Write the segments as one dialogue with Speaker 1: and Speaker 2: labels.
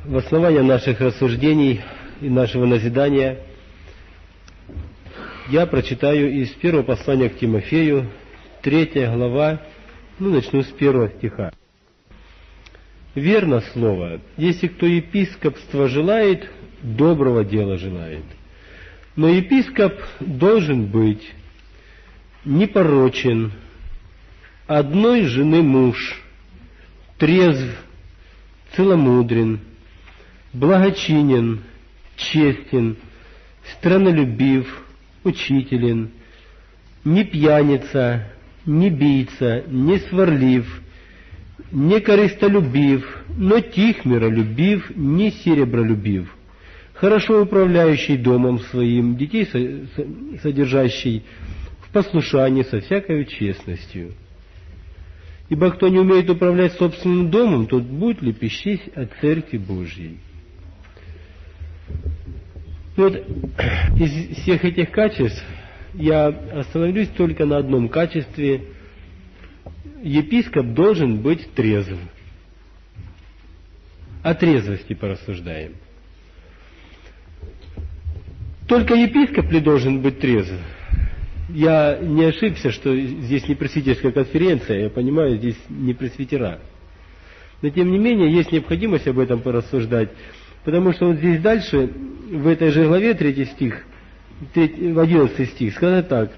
Speaker 1: в основание наших рассуждений и нашего назидания я прочитаю из первого послания к Тимофею, 3 глава, начну с 1 стиха. «Верно слово, если кто епископство желает, доброго дела желает. Но епископ должен быть непорочен, одной жены муж, трезв, целомудрен, благочинен, честен, страннолюбив, учителен, не пьяница, не бийца, не сварлив, не корыстолюбив, но тих, миролюбив, не серебролюбив, хорошо управляющий домом своим, детей содержащий в послушании со всякой честностью. Ибо кто не умеет управлять собственным домом, тот будет лепещись от Церкви Божьей». Вот из всех этих качеств я остановлюсь только на одном качестве. Епископ должен быть трезв. О трезвости порассуждаем. Только епископ ли должен быть трезв? Я не ошибся, что здесь не просветительская конференция, я понимаю, здесь не пресвитера. Но тем не менее, есть необходимость об этом порассуждать, потому что вот здесь дальше, в этой же главе, 3 стих, 11 стих, сказано так.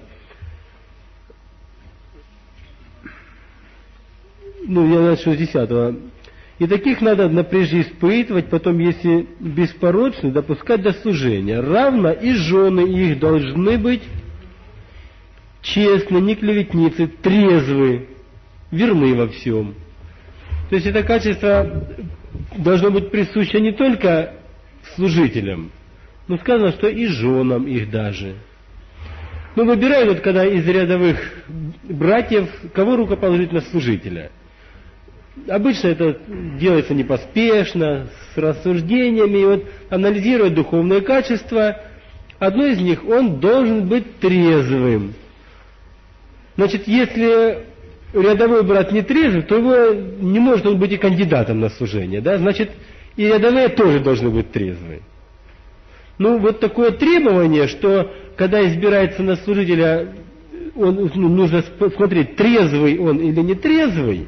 Speaker 1: Я начну с 10. «И таких надо прежде испытывать, потом, если беспорочны, допускать до служения. Равно и жены их должны быть честны, не клеветницы, трезвы, верны во всем». То есть это качество должно быть присуще не только служителям, но сказано, что и женам их даже. Выбирают, когда из рядовых братьев, кого рукоположить на служителя. Обычно это делается непоспешно, с рассуждениями, и анализируя духовные качества, одно из них, он должен быть трезвым. Значит, если рядовой брат не трезвый, то не может он быть и кандидатом на служение, да? Значит, и рядовые тоже должны быть трезвы. Вот такое требование, что когда избирается на служителя, нужно смотреть, трезвый он или не трезвый,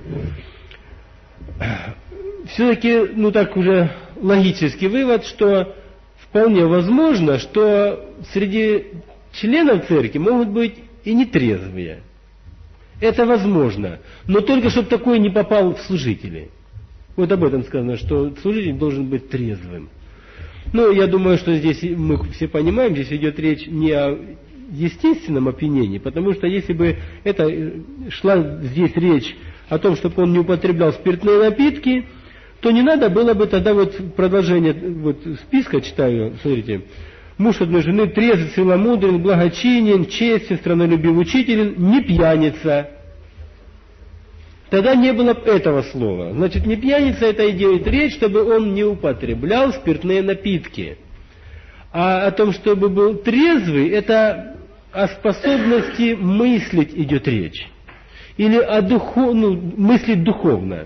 Speaker 1: все-таки, так уже логический вывод, что вполне возможно, что среди членов церкви могут быть и нетрезвые. Это возможно, но только чтобы такой не попал в служители. Вот об этом сказано, что служитель должен быть трезвым. Я думаю, что здесь мы все понимаем, здесь идет речь не о естественном опьянении, потому что если бы шла здесь речь о том, чтобы он не употреблял спиртные напитки, то не надо было бы тогда продолжение списка, читаю, смотрите, муж одной жены, трезв, целомудрен, благочинен, честен, страннолюбив, учителен, не пьяница. Тогда не было этого слова. Значит, не пьяница, это идет речь, чтобы он не употреблял спиртные напитки. А о том, чтобы был трезвый, это о способности мыслить идет речь. Или о мыслить духовно.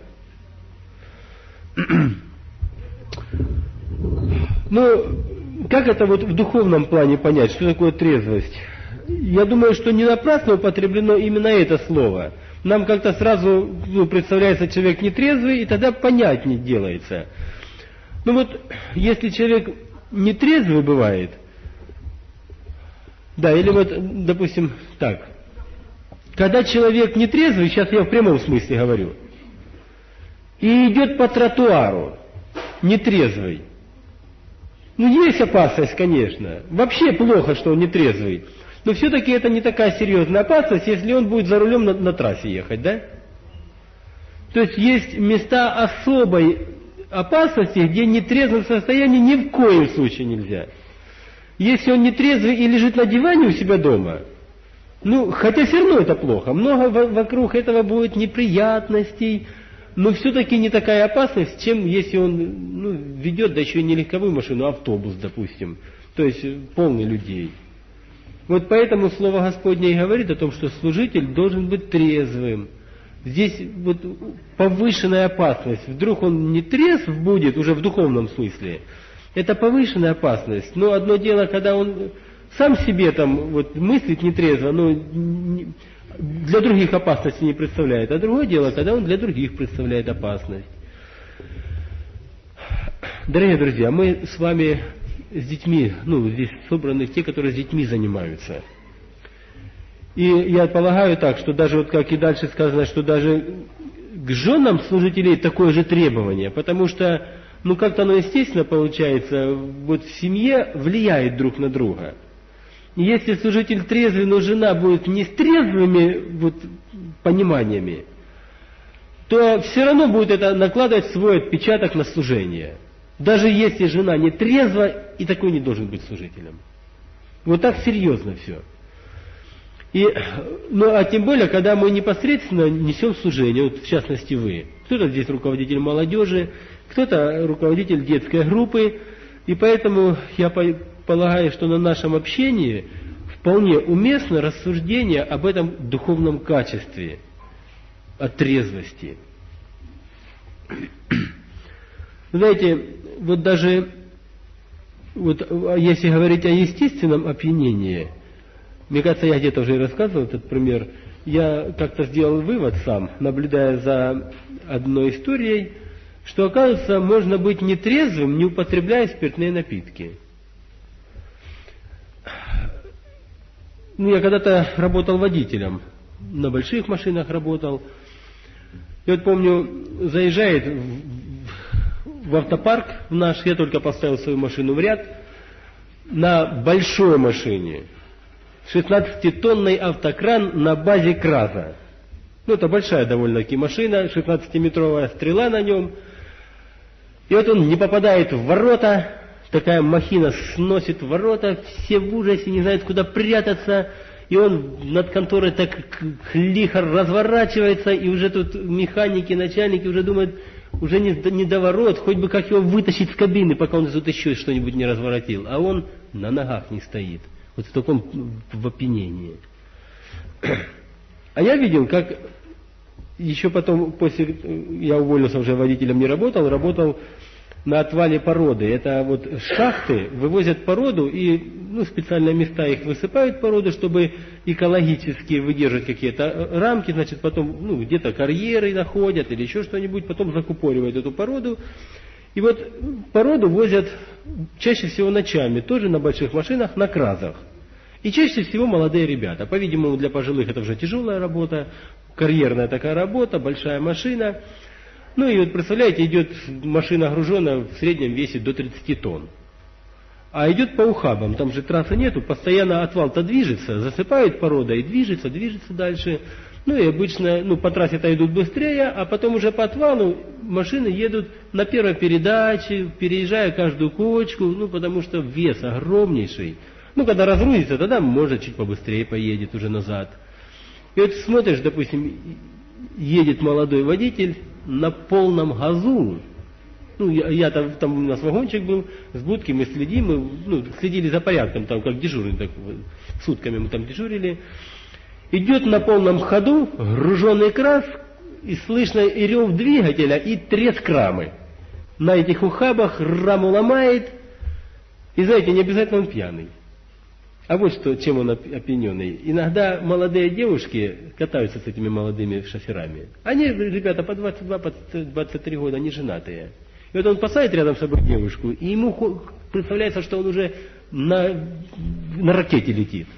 Speaker 1: Как это в духовном плане понять, что такое трезвость? Я думаю, что не напрасно употреблено именно это слово. Нам как-то сразу представляется человек нетрезвый, и тогда понятнее делается. Если человек нетрезвый бывает, да, или допустим, так, когда человек нетрезвый, сейчас я в прямом смысле говорю, и идет по тротуару, нетрезвый, есть опасность, конечно. Вообще плохо, что он нетрезвый. Но все-таки это не такая серьезная опасность, если он будет за рулем на трассе ехать, да? То есть есть места особой опасности, где нетрезвым состоянии ни в коем случае нельзя. Если он нетрезвый и лежит на диване у себя дома, хотя все равно это плохо, много вокруг этого будет неприятностей, но все-таки не такая опасность, чем если он ведет, да еще и не легковую машину, а автобус, допустим, то есть полный людей. Поэтому Слово Господне и говорит о том, что служитель должен быть трезвым. Здесь вот повышенная опасность. Вдруг он не трезв будет, уже в духовном смысле. Это повышенная опасность. Но одно дело, когда он сам себе там вот мыслит нетрезво, но для других опасности не представляет. А другое дело, когда он для других представляет опасность. Дорогие друзья, мы с вами с детьми, здесь собраны те, которые с детьми занимаются. И я полагаю так, что даже вот как и дальше сказано, что даже к женам служителей такое же требование, потому что, как-то оно естественно получается, вот в семье влияет друг на друга. И если служитель трезвый, но жена будет не с трезвыми вот пониманиями, то все равно будет это накладывать свой отпечаток на служение. Даже если жена не трезва, и такой не должен быть служителем. Вот так серьезно все. А тем более, когда мы непосредственно несем служение, вот в частности вы. Кто-то здесь руководитель молодежи, кто-то руководитель детской группы, и поэтому я полагаю, что на нашем общении вполне уместно рассуждение об этом духовном качестве, о трезвости. Знаете, вот даже если говорить о естественном опьянении, мне кажется, я где-то уже и рассказывал этот пример, я как-то сделал вывод сам, наблюдая за одной историей, что, оказывается, можно быть нетрезвым, не употребляя спиртные напитки. Я когда-то работал водителем, на больших машинах работал. И вот помню, заезжает в автопарк наш, я только поставил свою машину в ряд, на большой машине. 16-тонный автокран на базе КРАЗа. Это большая довольно-таки машина, 16-метровая стрела на нем. И вот он не попадает в ворота, такая махина сносит ворота, все в ужасе, не знают, куда прятаться. И он над конторой так лихо разворачивается, и уже тут механики, начальники уже думают, уже не до ворот, хоть бы как его вытащить с кабины, пока он тут еще что-нибудь не разворотил. А он на ногах не стоит. Вот в таком опьянении. А я видел, как еще потом, после, я уволился уже водителем, не работал на отвале породы. Это вот шахты вывозят породу и специальные места их высыпают породу, чтобы экологически выдерживать какие-то рамки, значит потом где-то карьеры находят или еще что-нибудь, потом закупоривают эту породу. И вот породу возят чаще всего ночами, тоже на больших машинах, на КРАЗах. И чаще всего молодые ребята. По-видимому, для пожилых это уже тяжелая работа, карьерная такая работа, большая машина. И вот представляете, идет машина груженная, в среднем весит до 30 тонн. А идет по ухабам, там же трассы нету, постоянно отвал-то движется, засыпает порода и движется дальше. И обычно, по трассе-то идут быстрее, а потом уже по отвалу машины едут на первой передаче, переезжая каждую кочку, потому что вес огромнейший. Когда разгрузится, тогда, может, чуть побыстрее поедет уже назад. И вот смотришь, допустим, едет молодой водитель на полном газу. Я там у нас вагончик был, с будки мы следим, следили за порядком, там как дежурный, так, сутками мы там дежурили. Идет на полном ходу, груженный КРАЗ, и слышно и рев двигателя, и треск рамы. На этих ухабах раму ломает, и знаете, не обязательно он пьяный. А вот что, чем он опьяненный. Иногда молодые девушки катаются с этими молодыми шоферами. Они, ребята, по 22, по 23 года, не женатые. И вот он посадит рядом с собой девушку, и ему представляется, что он уже на ракете летит.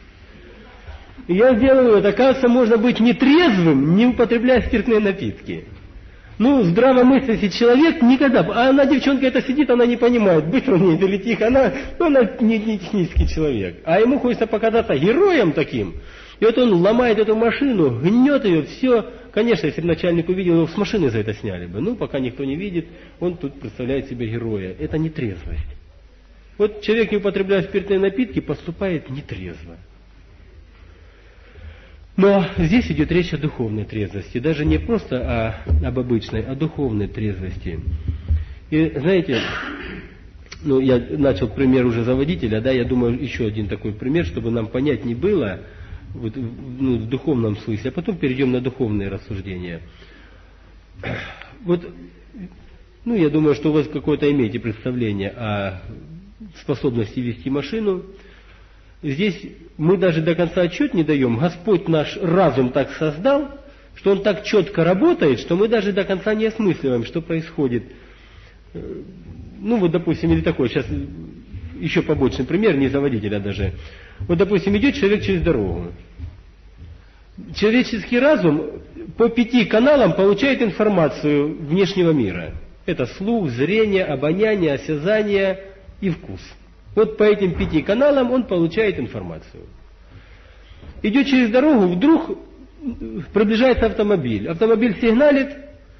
Speaker 1: И я сделал это. Оказывается, можно быть нетрезвым, не употребляя спиртные напитки. Здравомыслящий человек никогда. А она, девчонка, это сидит, она не понимает, быстро у нее это или тихо. Она не технический человек. А ему хочется показаться героем таким. И вот он ломает эту машину, гнет ее, все. Конечно, если бы начальник увидел, его с машины за это сняли бы. Пока никто не видит, он тут представляет себе героя. Это нетрезвость. Вот человек, не употребляя спиртные напитки, поступает нетрезво. Но здесь идет речь о духовной трезвости, даже не просто об обычной, а духовной трезвости. И знаете, я начал пример уже за водителя, я думаю, еще один такой пример, чтобы нам понятнее было, вот, ну, в духовном смысле, а потом перейдем на духовные рассуждения. Вот, ну, я думаю, что у вас какое-то имеете представление о способности вести машину. Здесь мы даже до конца отчет не даем. Господь наш разум так создал, что он так четко работает, что мы даже до конца не осмысливаем, что происходит. Ну, вот, допустим, или такой, сейчас еще побочный пример, не за водителя даже. Вот, допустим, идет человек через дорогу. Человеческий разум по 5 каналам получает информацию внешнего мира. Это слух, зрение, обоняние, осязание и вкус. Вот по этим 5 каналам он получает информацию. Идет через дорогу, вдруг приближается автомобиль. Автомобиль сигналит.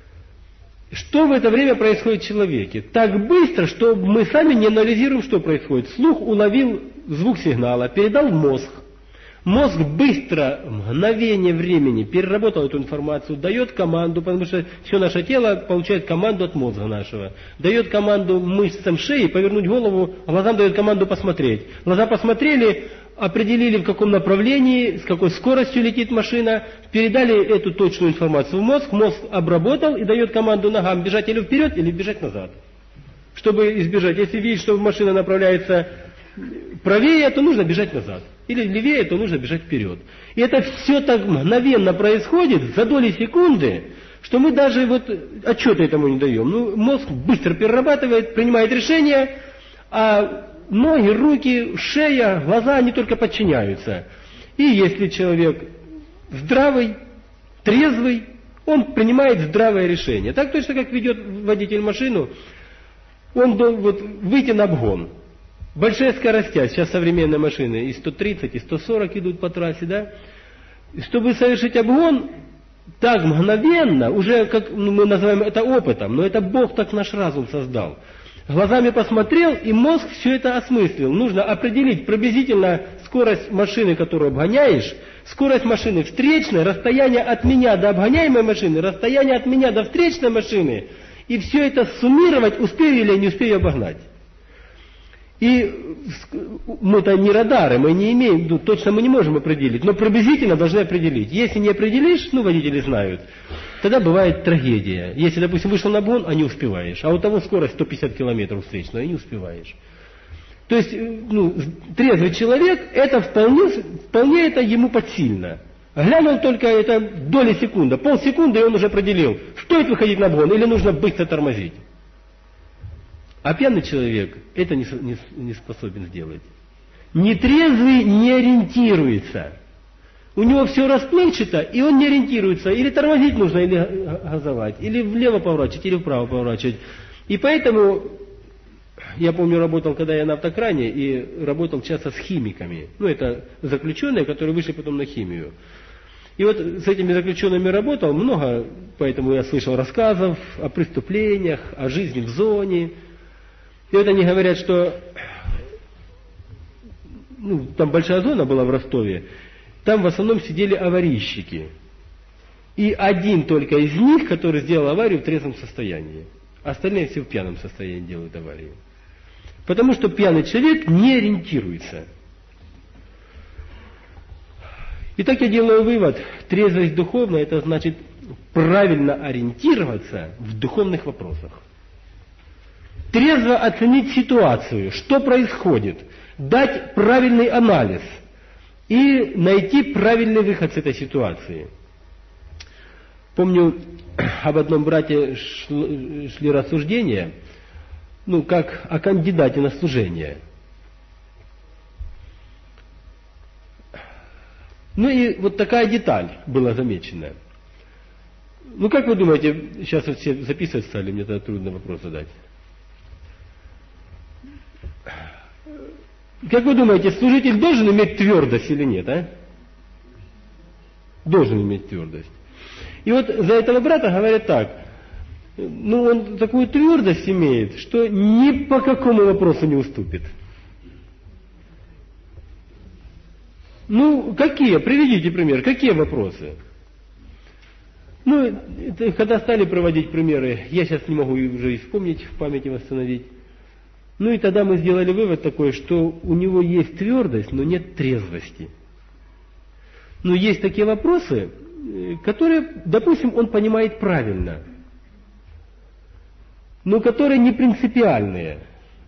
Speaker 1: Что в это время происходит в человеке? Так быстро, что мы сами не анализируем, что происходит. Слух уловил звук сигнала, передал в мозг. Мозг быстро, мгновение времени переработал эту информацию, дает команду, потому что все наше тело получает команду от мозга нашего. Дает команду мышцам шеи повернуть голову, глазам дает команду посмотреть. Глаза посмотрели, определили, в каком направлении, с какой скоростью летит машина, передали эту точную информацию в мозг, мозг обработал и дает команду ногам бежать или вперед, или бежать назад. Чтобы избежать, если видишь, что машина направляется правее, то нужно бежать назад. Или левее, то нужно бежать вперед. И это все так мгновенно происходит, за доли секунды, что мы даже вот отчета этому не даем. Ну, мозг быстро перерабатывает, принимает решения, а ноги, руки, шея, глаза, они только подчиняются. И если человек здравый, трезвый, он принимает здравое решение. Так точно, как ведет водитель машину, он должен вот выйти на обгон. Большие скорости, сейчас современные машины и 130, и 140 идут по трассе, да? Чтобы совершить обгон, так мгновенно, уже как мы называем это опытом, но это Бог так наш разум создал. Глазами посмотрел, и мозг все это осмыслил. Нужно определить приблизительно скорость машины, которую обгоняешь, скорость машины встречной, расстояние от меня до обгоняемой машины, расстояние от меня до встречной машины, и все это суммировать, успею или не успею обогнать. И мы-то не радары, мы не имеем, ну, точно мы не можем определить, но приблизительно должны определить. Если не определишь, ну, водители знают, тогда бывает трагедия. Если, допустим, вышел на обгон, а не успеваешь, а у того скорость 150 километров встречная, и не успеваешь. То есть, ну, трезвый человек, это вполне это ему подсильно. Глянул только это доли секунды, полсекунды, и он уже определил, стоит выходить на обгон или нужно быстро тормозить. А пьяный человек это не способен сделать. Нетрезвый не ориентируется. У него все расплывчато, и он не ориентируется. Или тормозить нужно, или газовать, или влево поворачивать, или вправо поворачивать. И поэтому, я помню, работал, когда я на автокране, и работал часто с химиками. Ну, это заключенные, которые вышли потом на химию. И вот с этими заключенными работал много, поэтому я слышал рассказов о преступлениях, о жизни в зоне. И вот они говорят, что там большая зона была в Ростове, там в основном сидели аварийщики. И один только из них, который сделал аварию в трезвом состоянии. Остальные все в пьяном состоянии делают аварию. Потому что пьяный человек не ориентируется. Итак, я делаю вывод. Трезвость духовная, это значит правильно ориентироваться в духовных вопросах. Трезво оценить ситуацию, что происходит, дать правильный анализ и найти правильный выход с этой ситуации. Помню, об одном брате шли рассуждения, как о кандидате на служение. И вот такая деталь была замечена. Как вы думаете, сейчас вот все записывать стали, мне тогда трудно вопрос задать. Как вы думаете, служитель должен иметь твердость или нет, а? Должен иметь твердость. И вот за этого брата говорят так, он такую твердость имеет, что ни по какому вопросу не уступит. Какие? Приведите пример. Какие вопросы? Когда стали проводить примеры, я сейчас не могу уже и вспомнить, в памяти восстановить. И тогда мы сделали вывод такой, что у него есть твердость, но нет трезвости. Но есть такие вопросы, которые, допустим, он понимает правильно, но которые не принципиальные.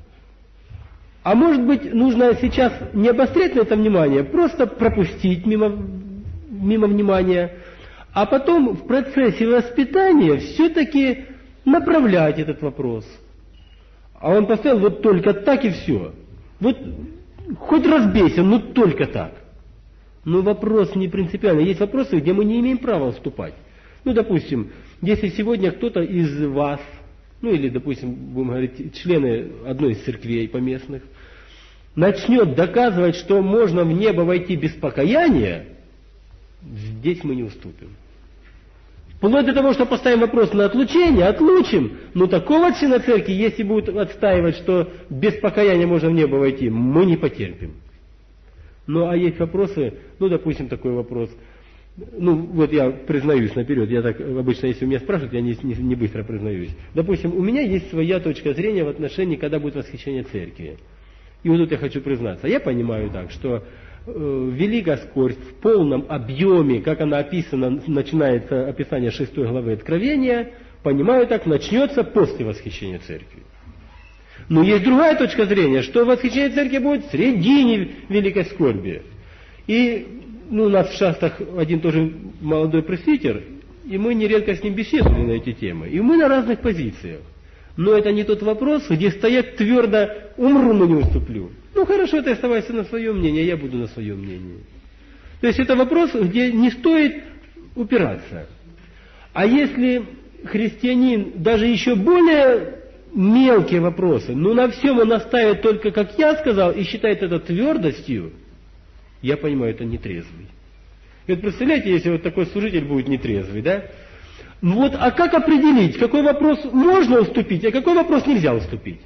Speaker 1: А может быть, нужно сейчас не обострять на это внимание, просто пропустить мимо внимания, а потом в процессе воспитания все-таки направлять этот вопрос. А он поставил вот только так и все. Вот хоть разбейся, но только так. Но вопрос не принципиальный. Есть вопросы, где мы не имеем права вступать. Ну, допустим, если сегодня кто-то из вас, ну или, допустим, будем говорить, члены одной из церквей поместных, начнет доказывать, что можно в небо войти без покаяния, здесь мы не уступим. Вплоть до того, что поставим вопрос на отлучение, отлучим. Но такого члена церкви, если будут отстаивать, что без покаяния можно в небо войти, мы не потерпим. Ну, а есть вопросы, ну, допустим, такой вопрос. Ну, вот я признаюсь наперед, я так обычно, если у меня спрашивают, я не быстро признаюсь. Допустим, у меня есть своя точка зрения в отношении, когда будет восхищение церкви. И вот тут я хочу признаться. Я понимаю так, что великая скорбь в полном объеме, как она описана, начинается описание 6 главы Откровения, понимаю так, начнется после восхищения церкви. Но есть другая точка зрения, что восхищение церкви будет в середине великой скорби. И у нас в Шастах один тоже молодой пресвитер, и мы нередко с ним беседовали на эти темы. И мы на разных позициях. Но это не тот вопрос, где стоять твердо, умру, но не уступлю. Ну хорошо, ты оставайся на своем мнении, а я буду на своем мнении. То есть это вопрос, где не стоит упираться. А если христианин даже еще более мелкие вопросы, но на всем он оставит только, как я сказал, и считает это твердостью, я понимаю, это нетрезвый. И вот представляете, если вот такой служитель будет нетрезвый, да? Вот, а как определить, какой вопрос можно уступить, а какой вопрос нельзя уступить?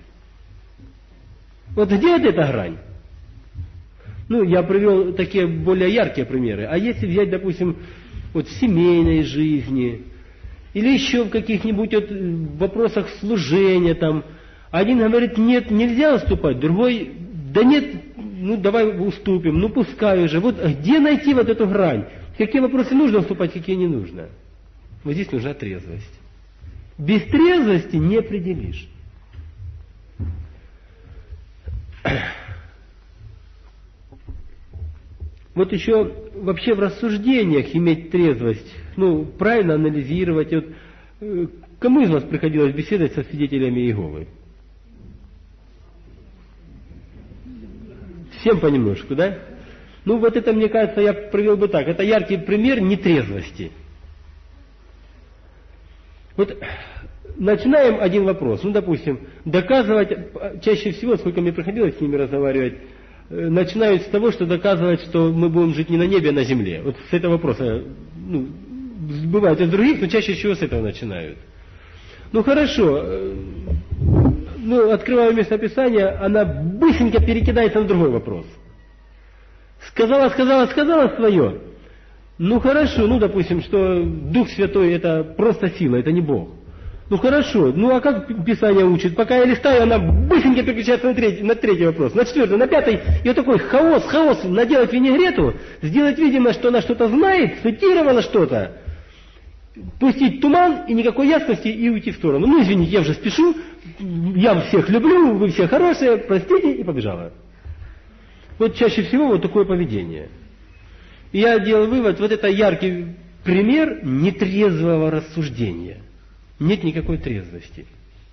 Speaker 1: Вот где эта грань? Ну, я привел такие более яркие примеры. А если взять, допустим, вот в семейной жизни, или еще в каких-нибудь вот вопросах служения там, один говорит, нет, нельзя уступать, другой, да нет, ну давай уступим, ну пускай уже. Вот где найти вот эту грань? Какие вопросы нужно уступать, какие не нужно? Вот здесь нужна трезвость. Без трезвости не определишь. Вот еще вообще в рассуждениях иметь трезвость, ну, правильно анализировать. Вот, кому из вас приходилось беседовать со свидетелями Иеговы? Всем понемножку, да? Ну, вот это, мне кажется, я привел бы так. Это яркий пример нетрезвости. Вот начинаем один вопрос. Ну, допустим, доказывать, чаще всего, сколько мне приходилось с ними разговаривать, начинают с того, что доказывать, что мы будем жить не на небе, а на земле. Вот с этого вопроса, ну, бывает и с других, но чаще всего с этого начинают. Ну, хорошо. Ну, открываю местописание, она быстренько перекидается на другой вопрос. Сказала свое. Ну, хорошо, ну, допустим, что Дух Святой это просто сила, это не Бог. Ну, хорошо, ну, а как Писание учит? Пока я листаю, она быстренько переключается на третий вопрос, на четвертый, на пятый. И вот такой хаос, наделать винегрету, сделать видимо, что она что-то знает, цитировала что-то, пустить туман и никакой ясности и уйти в сторону. Ну, извините, я уже спешу, я всех люблю, вы все хорошие, простите, и побежала. Вот чаще всего вот такое поведение. И я делал вывод, вот это яркий пример нетрезвого рассуждения. Нет никакой трезвости.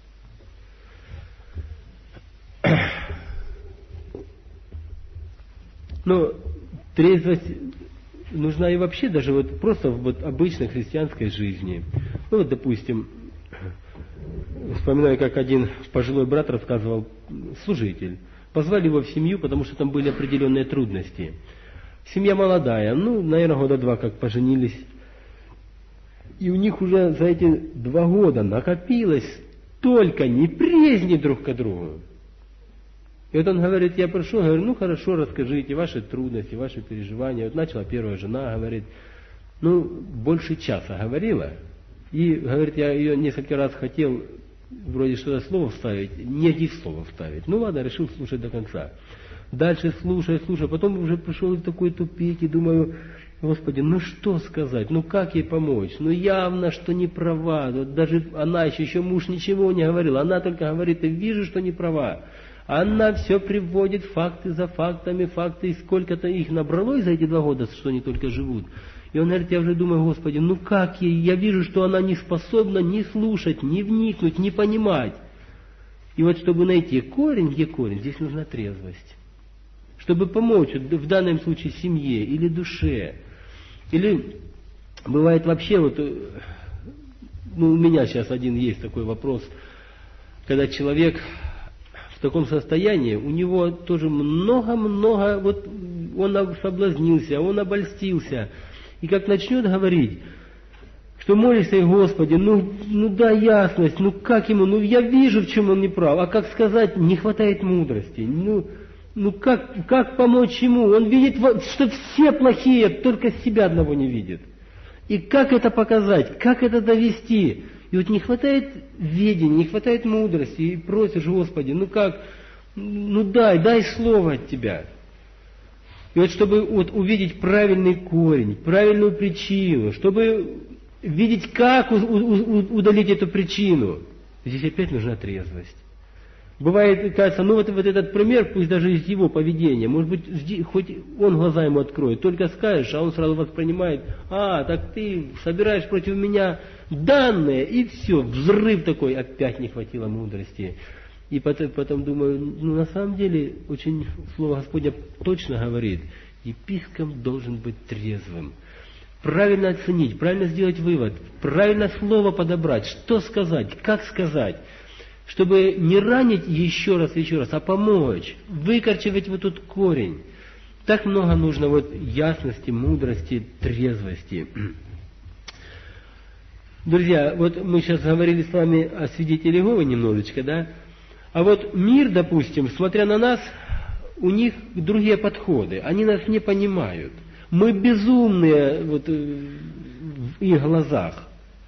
Speaker 1: Но трезвость нужна и вообще даже вот просто в вот обычной христианской жизни. Ну вот, допустим, вспоминаю, как один пожилой брат рассказывал, служитель. Позвали его в семью, потому что там были определенные трудности. Семья молодая, ну, наверное, года 2 как поженились. И у них уже за эти 2 года накопилось столько неприязни друг к другу. И вот он говорит, я пришел, говорю, ну хорошо, расскажите ваши трудности, ваши переживания. Вот начала первая жена, говорит, ну, больше часа говорила. И, говорит, я ее несколько раз хотел вроде что-то слово вставить, ни один слово вставить. Ну ладно, решил слушать до конца. Дальше слушаю, потом уже пришел в такой тупик и думаю, Господи, ну что сказать, ну как ей помочь? Ну явно, что не права. Вот даже она еще муж ничего не говорил, она только говорит, и вижу, что не права. Она все приводит факты за фактами, факты, и сколько-то их набралось за эти 2 года, что они только живут. И он говорит, я уже думаю, Господи, ну как ей, я вижу, что она не способна ни слушать, ни вникнуть, ни понимать. И вот чтобы найти корень, где корень, здесь нужна трезвость. Чтобы помочь в данном случае семье или душе. Или бывает вообще, вот, ну у меня сейчас один есть такой вопрос, когда человек в таком состоянии, у него тоже много-много, вот он соблазнился, он обольстился. И как начнет говорить, что молишься, и Господи, ну дай ясность, ну как ему, ну я вижу, в чем он не прав, а как сказать, не хватает мудрости, ну как помочь ему, он видит, что все плохие, только себя одного не видит. И как это показать, как это довести? И вот не хватает ведения, не хватает мудрости, и просишь, Господи, ну как, ну дай слово от Тебя. И вот чтобы вот увидеть правильный корень, правильную причину, чтобы видеть, как удалить эту причину, здесь опять нужна трезвость. Бывает, кажется, ну вот этот пример, пусть даже из его поведения, может быть, хоть он глаза ему откроет, только скажешь, а он сразу воспринимает, так ты собираешь против меня данные, и все, взрыв такой, опять не хватило мудрости. И потом думаю, ну на самом деле, очень Слово Господня точно говорит, епископ должен быть трезвым. Правильно оценить, правильно сделать вывод, правильно слово подобрать, что сказать, как сказать, чтобы не ранить еще раз, а помочь, выкорчевать вот этот корень. Так много нужно вот ясности, мудрости, трезвости. Друзья, вот мы сейчас говорили с вами о свидетеле Иеговы немножечко, да? А вот мир, допустим, смотря на нас, у них другие подходы, они нас не понимают. Мы безумные вот, в их глазах.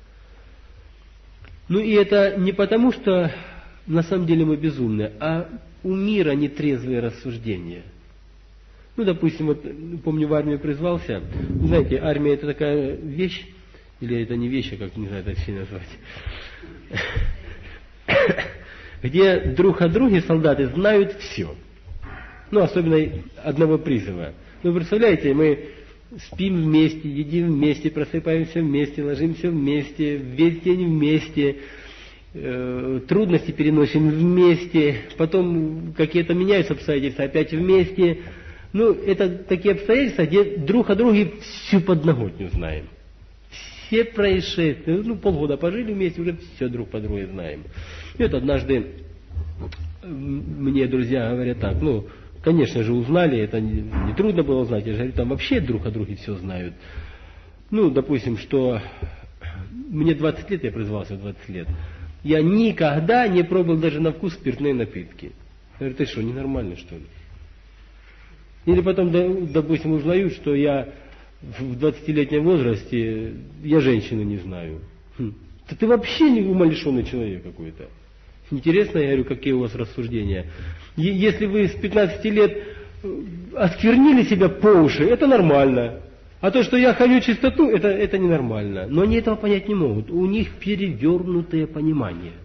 Speaker 1: Ну и это не потому, что на самом деле мы безумные, а у мира нетрезвые рассуждения. Ну, допустим, вот помню, в армию призвался. Знаете, армия это такая вещь, или это не вещь, а как, не знаю, точнее назвать, где друг о друге солдаты знают все. Ну, особенно одного призыва. Ну, представляете, мы спим вместе, едим вместе, просыпаемся вместе, ложимся вместе, весь день вместе, трудности переносим вместе, потом какие-то меняются обстоятельства, опять вместе. Ну, это такие обстоятельства, где друг о друге всю подноготню знаем. Все происшествия, ну, полгода пожили вместе, уже все друг по другу знаем. И вот однажды мне друзья говорят так, ну, конечно же, узнали, это не трудно было узнать, я же говорю, там вообще друг о друге все знают. Ну, допустим, что мне 20 лет, я призвался в 20 лет, я никогда не пробовал даже на вкус спиртные напитки. Я говорю, ты что, ненормальный, что ли? Или потом, допустим, узнают, что я в 20-летнем возрасте, я женщины не знаю. Да ты вообще не умалишенный человек какой-то. Интересно, я говорю, какие у вас рассуждения. Если вы с 15 лет осквернили себя по уши, это нормально. А то, что я храню чистоту, это ненормально. Но они этого понять не могут. У них перевернутое понимание.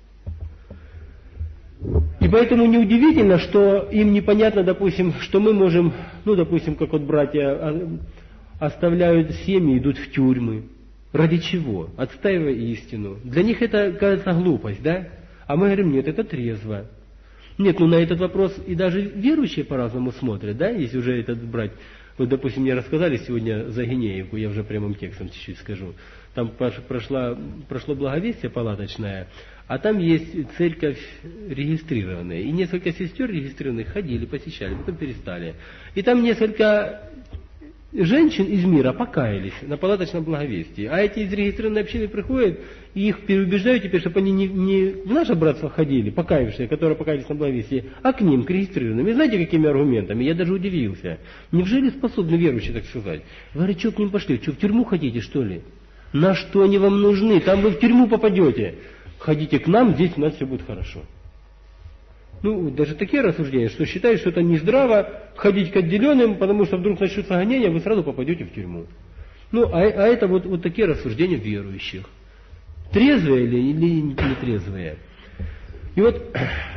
Speaker 1: И поэтому неудивительно, что им непонятно, допустим, что мы можем, ну, допустим, как вот братья оставляют семьи, идут в тюрьмы. Ради чего? Отстаивая истину. Для них это, кажется, глупость, да? А мы говорим, нет, это трезво. Нет, ну на этот вопрос и даже верующие по-разному смотрят, да, если уже этот брать. Вот, допустим, мне рассказали сегодня за Гинеевку, я уже прямым текстом чуть-чуть скажу. Там прошло благовестие палаточное, а там есть церковь регистрированная. И несколько сестер регистрированных ходили, посещали, потом перестали. И там несколько женщин из мира покаялись на палаточном благовестии. А эти из регистрированной общины приходят, и их переубеждают теперь, чтобы они не в наше братство ходили, покаявшие, которые покаялись на благовестии, а к ним, к регистрированным. И знаете, какими аргументами? Я даже удивился. Неужели способны верующие так сказать? Говорят, что к ним пошли? Что, в тюрьму хотите, что ли? На что они вам нужны? Там вы в тюрьму попадете. Ходите к нам, здесь у нас все будет хорошо. Ну, даже такие рассуждения, что считают, что это не здраво ходить к отделенным, потому что вдруг начнутся гонения, вы сразу попадете в тюрьму. Ну, а это вот такие рассуждения верующих. Трезвые или не трезвые? И вот,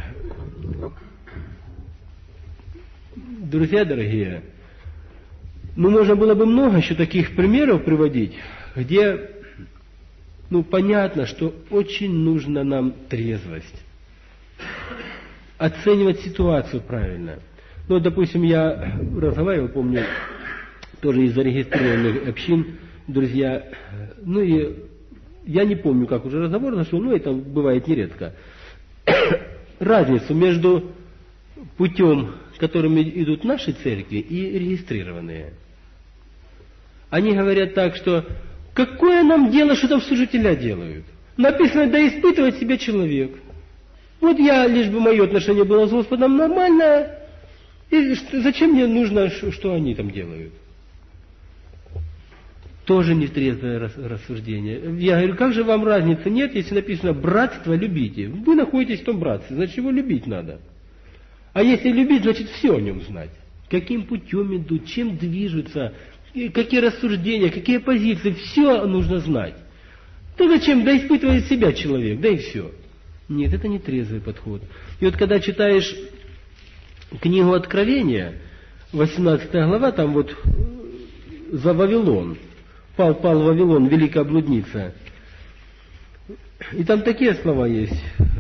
Speaker 1: друзья дорогие, ну, можно было бы много еще таких примеров приводить, где, ну, понятно, что очень нужна нам трезвость. Оценивать ситуацию правильно. Ну, допустим, я разговаривал, помню, тоже из зарегистрированных общин, друзья, ну и я не помню, как уже разговор зашел, но это бывает нередко. Разницу между путем, которым идут наши церкви, и регистрированные. Они говорят так, что какое нам дело, что там служителя делают? Написано, да испытывает себя человек. Вот я, лишь бы мое отношение было с Господом нормальное, и зачем мне нужно, что они там делают? Тоже нетрезвое рассуждение. Я говорю, как же вам разницы нет, если написано «братство любите». Вы находитесь в том братстве, значит его любить надо. А если любить, значит все о нем знать. Каким путем идут, чем движутся, какие рассуждения, какие позиции, все нужно знать. Да зачем? Да испытывает себя человек, да и все. Нет, это не трезвый подход. И вот когда читаешь книгу Откровения, 18 глава, там вот за Вавилон, пал Вавилон, великая блудница. И там такие слова есть.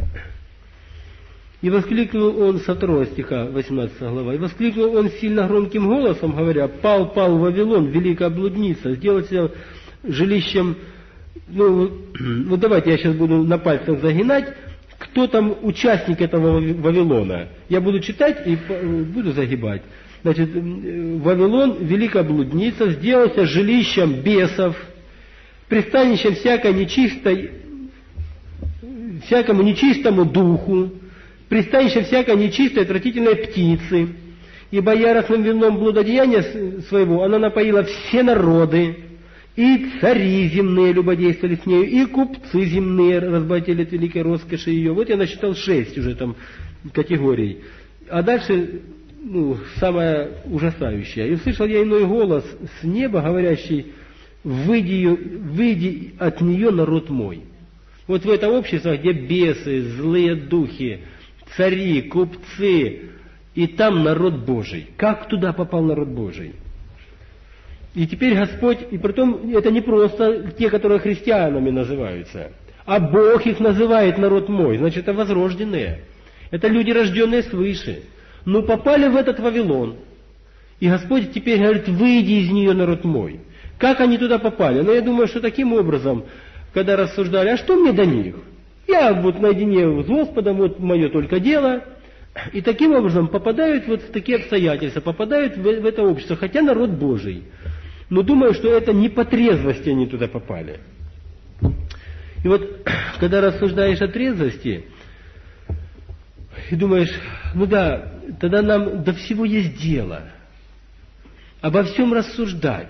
Speaker 1: И воскликнул он, со 2 стиха, 18 глава, и воскликнул он сильно громким голосом, говоря, пал Вавилон, великая блудница, сделал себя жилищем, ну, вот давайте я сейчас буду на пальцах загинать, кто там участник этого Вавилона. Я буду читать и буду загибать. Значит, Вавилон, великая блудница, сделался жилищем бесов, пристанищем всякому нечистому духу, пристанищем всякой нечистой отвратительной птицы, ибо яростным вином блудодеяния своего она напоила все народы, и цари земные любодействовали с нею, и купцы земные разбогатели от великой роскоши ее. Вот я насчитал 6 уже там категорий. А дальше, ну, самое ужасающее. И услышал я иной голос с неба, говорящий, выйди от нее, народ мой. Вот в это общество, где бесы, злые духи, цари, купцы, и там народ Божий. Как туда попал народ Божий? И теперь Господь, и притом это не просто те, которые христианами называются, а Бог их называет народ мой, значит, это возрожденные. Это люди, рожденные свыше. Но попали в этот Вавилон. И Господь теперь говорит, выйди из нее, народ мой. Как они туда попали? Но я думаю, что таким образом, когда рассуждали, а что мне до них? Я вот наедине с Господом, вот мое только дело. И таким образом попадают вот в такие обстоятельства, попадают в это общество, хотя народ Божий. Но думаю, что это не по трезвости они туда попали. И вот, когда рассуждаешь о трезвости, и думаешь, ну да, тогда нам до всего есть дело. Обо всем рассуждать.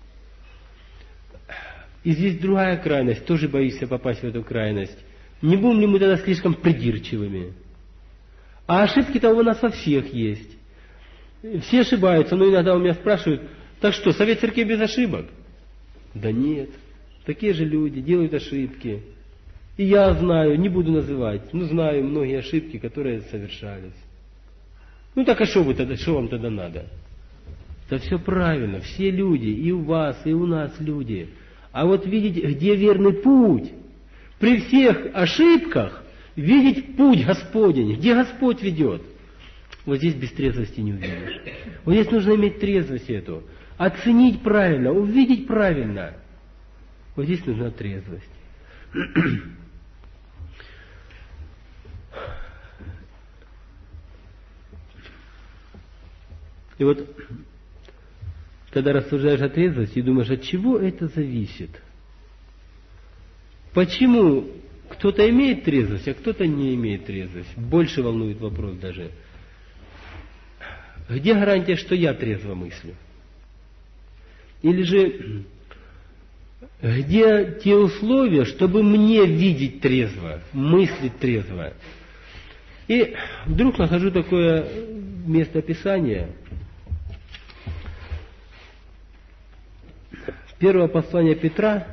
Speaker 1: И здесь другая крайность, тоже боишься попасть в эту крайность. Не будем ли мы тогда слишком придирчивыми? А ошибки-то у нас во всех есть. Все ошибаются, но иногда у меня спрашивают, так что, совет церкви без ошибок? Да нет. Такие же люди делают ошибки. И я знаю, не буду называть, но знаю многие ошибки, которые совершались. Ну так а что вам тогда надо? Да все правильно, все люди, и у вас, и у нас люди. А вот видеть, где верный путь, при всех ошибках видеть путь Господень, где Господь ведет. Вот здесь без трезвости не увидишь. Вот здесь нужно иметь трезвость эту. Оценить правильно, увидеть правильно. Вот здесь нужна трезвость. И вот, когда рассуждаешь о трезвости и думаешь, от чего это зависит? Почему кто-то имеет трезвость, а кто-то не имеет трезвость? Больше волнует вопрос даже. Где гарантия, что я трезво мыслю? Или же, где те условия, чтобы мне видеть трезво, мыслить трезво? И вдруг нахожу такое место Писания. Первое послание Петра,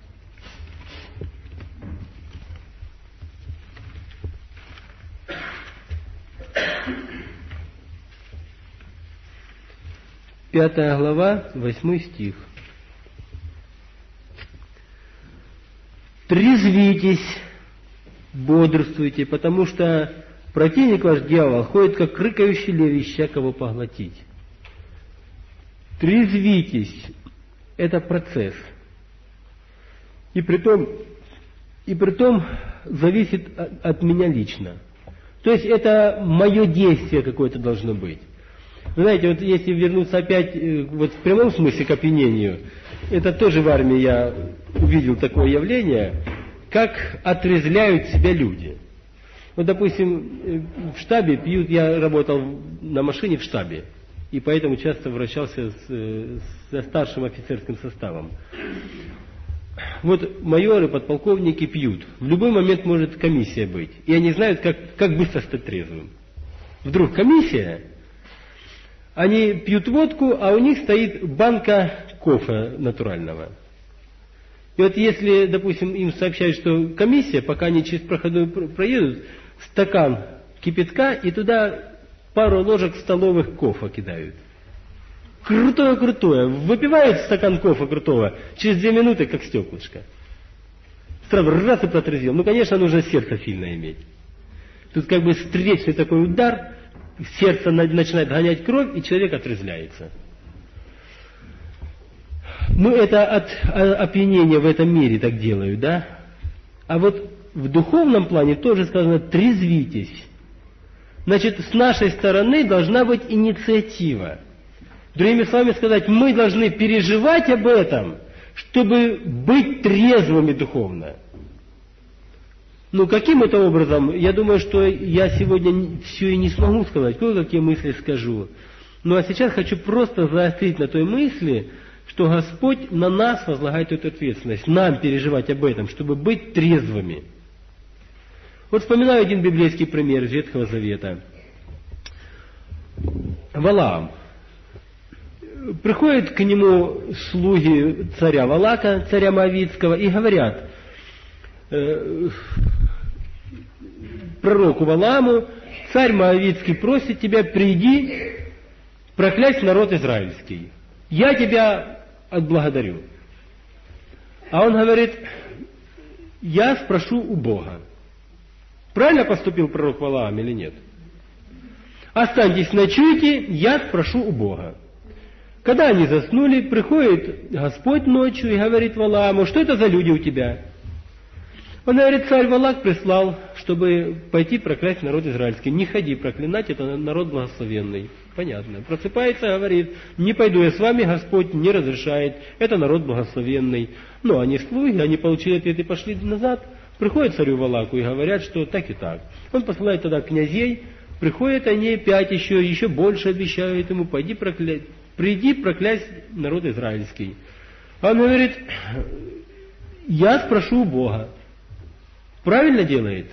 Speaker 1: 5 глава, 8 стих. «Трезвитесь, бодрствуйте, потому что противник ваш, дьявол, ходит, как рыкающий лев, ища кого поглотить». Трезвитесь – это процесс. И притом зависит от меня лично. То есть это мое действие какое-то должно быть. Вы знаете, вот если вернуться опять вот в прямом смысле к опьянению, это тоже в армии я увидел такое явление, как отрезвляют себя люди. Вот, допустим, в штабе пьют, я работал на машине в штабе, и поэтому часто вращался со старшим офицерским составом. Вот майоры, подполковники пьют. В любой момент может комиссия быть. И они знают, как быстро стать трезвым. Вдруг комиссия, они пьют водку, а у них стоит банка кофе натурального. И вот если, допустим, им сообщают, что комиссия, пока они через проходную проедут, стакан кипятка и туда пару ложек столовых кофе кидают. Крутое. Выпивают стакан кофе крутого, через 2 минуты, как стеклышко. Сразу раз и протрезвел. Ну, конечно, нужно сердце сильно иметь. Тут как бы встречный такой удар, сердце начинает гонять кровь, и человек отрезвляется. Ну, это от опьянения в этом мире так делают, да? А вот в духовном плане тоже сказано «трезвитесь». Значит, с нашей стороны должна быть инициатива. Другими словами сказать, мы должны переживать об этом, чтобы быть трезвыми духовно. Ну, каким это образом? Я думаю, что я сегодня все и не смогу сказать, кое-какие мысли скажу. Ну, а сейчас хочу просто заострить на той мысли, что Господь на нас возлагает эту ответственность, нам переживать об этом, чтобы быть трезвыми. Вот вспоминаю один библейский пример из Ветхого Завета. Валаам. Приходят к нему слуги царя Валака, царя Моавитского, и говорят пророку Валааму: царь Моавитский просит тебя, приди, проклясть народ израильский. Я тебя отблагодарю. А он говорит: я спрошу у Бога. Правильно поступил пророк Валаам или нет? Останьтесь, ночуйте, я спрошу у Бога. Когда они заснули, приходит Господь ночью и говорит Валааму: что это за люди у тебя? Он говорит: царь Валак прислал, чтобы пойти проклясть народ израильский. Не ходи проклинать, это народ благословенный. Понятно. Просыпается, говорит: не пойду я с вами, Господь не разрешает, это народ благословенный. Ну, они слуги, они получили ответ и пошли назад. Приходят к царю Валаку и говорят, что так и так. Он посылает тогда князей, приходят они опять еще больше обещают ему: приди проклясть народ израильский. А он говорит: я спрошу у Бога. Правильно делает?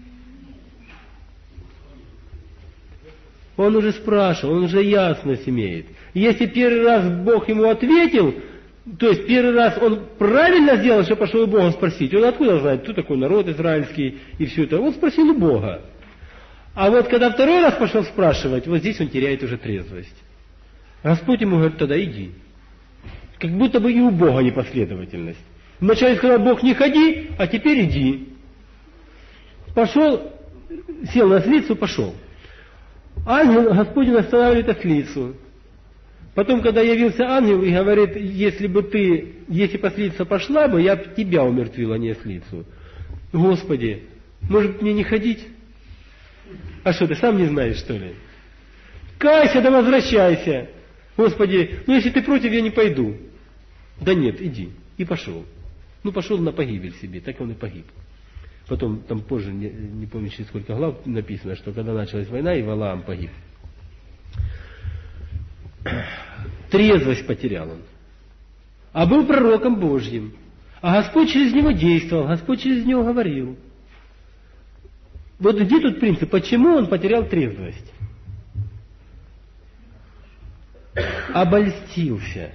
Speaker 1: Он уже спрашивал, он уже ясность имеет. Если первый раз Бог ему ответил, то есть первый раз он правильно сделал, что пошел у Бога спросить. Он откуда знает, кто такой народ израильский и все это? Он спросил у Бога. А вот когда второй раз пошел спрашивать, вот здесь он теряет уже трезвость. Господь ему говорит: тогда иди. Как будто бы и у Бога непоследовательность. Вначале сказал Бог: не ходи, а теперь иди. Пошел, сел на ослицу, пошел. Ангел Господень останавливает ослицу. Потом, когда явился ангел и говорит: если бы ослица пошла бы, я бы тебя умертвил, а не ослицу. Господи, может мне не ходить? А что, ты сам не знаешь, что ли? Кайся, да возвращайся. Господи, ну если ты против, я не пойду. Да нет, иди. И пошел. Ну пошел на погибель себе, так он и погиб. Потом, там позже, не помню через сколько глав написано, что когда началась война, и Валаам погиб. Трезвость потерял он. А был пророком Божьим. А Господь через него действовал, Господь через него говорил. Вот где тут принцип? Почему он потерял трезвость? Обольстился.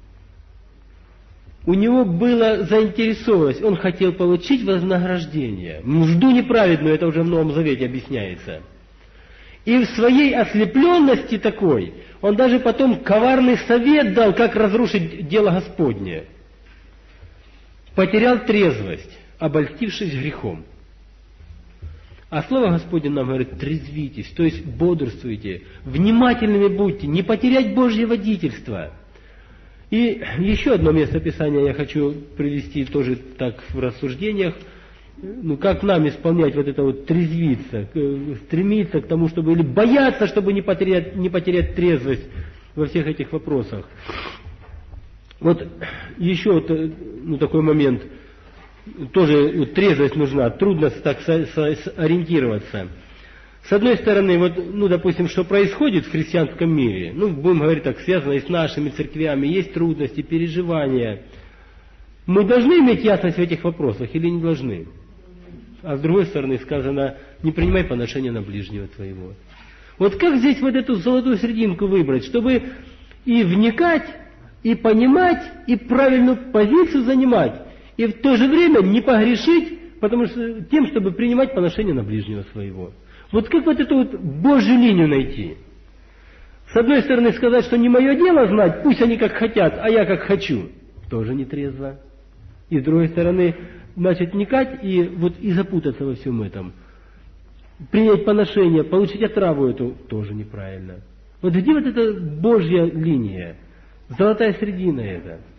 Speaker 1: У него была заинтересованность, он хотел получить вознаграждение. Нужду неправедную, это уже в Новом Завете объясняется. И в своей ослепленности такой, он даже потом коварный совет дал, как разрушить дело Господне. Потерял трезвость, обольстившись грехом. А Слово Господне нам говорит: трезвитесь, то есть бодрствуйте, внимательными будьте, не потерять Божье водительство. И еще одно место Писания я хочу привести тоже так в рассуждениях. Как нам исполнять вот это вот трезвиться, стремиться к тому, чтобы, или бояться, чтобы не потерять трезвость во всех этих вопросах. Вот еще вот, такой момент. Тоже трезвость нужна, трудно так сориентироваться. С одной стороны, вот, допустим, что происходит в христианском мире, будем говорить так, связано и с нашими церквями, есть трудности, переживания. Мы должны иметь ясность в этих вопросах или не должны? А с другой стороны сказано: не принимай поношения на ближнего твоего. Вот как здесь вот эту золотую серединку выбрать, чтобы и вникать, и понимать, и правильную позицию занимать, и в то же время не погрешить, потому что тем, чтобы принимать поношение на ближнего своего. Вот как вот эту вот Божью линию найти? С одной стороны сказать, что не мое дело знать, пусть они как хотят, а я как хочу. Тоже не трезво. И с другой стороны, начать вникать и запутаться во всем этом. Принять поношение, получить отраву эту, тоже неправильно. Вот где вот эта Божья линия? Золотая середина это.